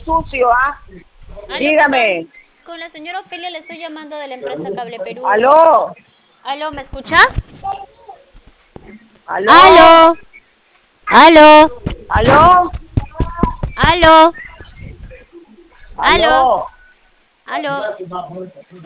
sucio, ¿ah? Aló, ¿qué tal? Dígame. Con la señora Ofelia le estoy llamando de la empresa Cable Perú. ¿Aló? Aló, ¿me escucha? ¿Aló? Aló, aló, ¿Aló? aló, aló, ¿Aló? aló.